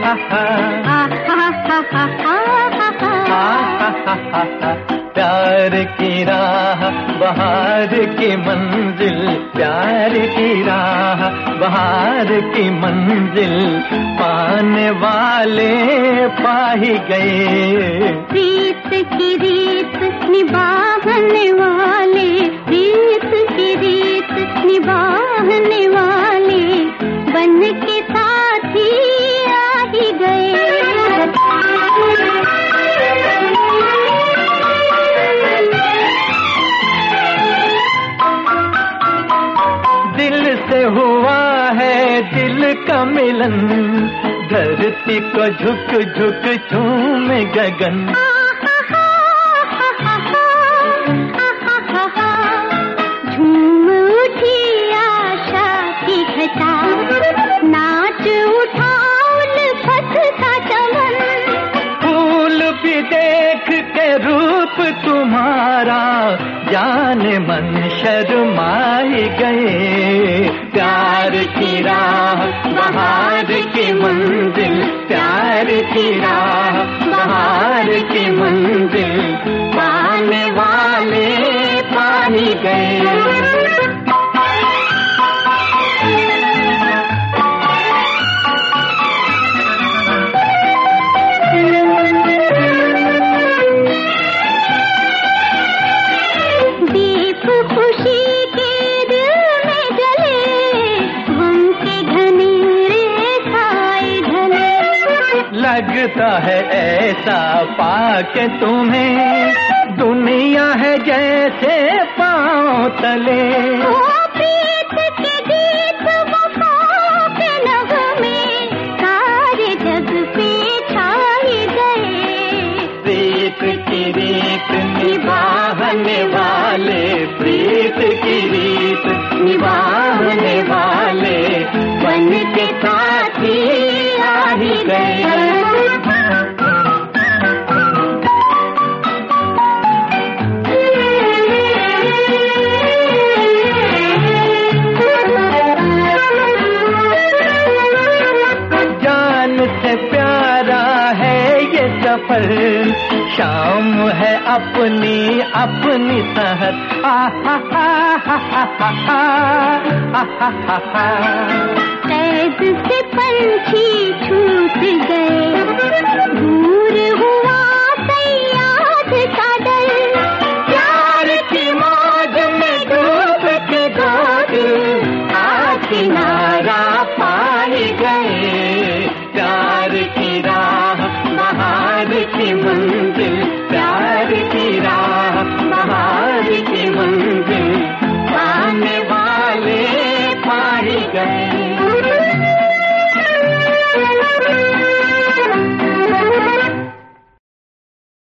प्यार की राह बहार की मंजिल, प्यार की राह बहार की मंजिल, पाने वाले पा ही गए। रीत की रीत निभाने वाले, रीत की रीत निभाने वाले, बन के साथी आ ही गए। दिल से हुआ है दिल का मिलन, धरती को झुक झुक झूमे गगन। झूम उठी आशा की घटा, नाच उठा उल्फत का चमन। फूल भी देख के रूप तुम्हारा, जाने मन शर्मा ही गए। प्यार की राह बहार की मंजिल, प्यार की राह बहार की मंजिल, पाने वाले पा ही गए। लगता है ऐसा पाके तुम्हें, दुनिया है जैसे पाँव तले। प्रीत के गीत वफा के नगमे, सारे जग पे छाए गए। प्रीत की रीत निभाने वाले, प्रीत की रीत निभाने वाले, बन के साथी आ ही गए। सफर शाम है अपनी अपनी सहर। कैद से पंछी छू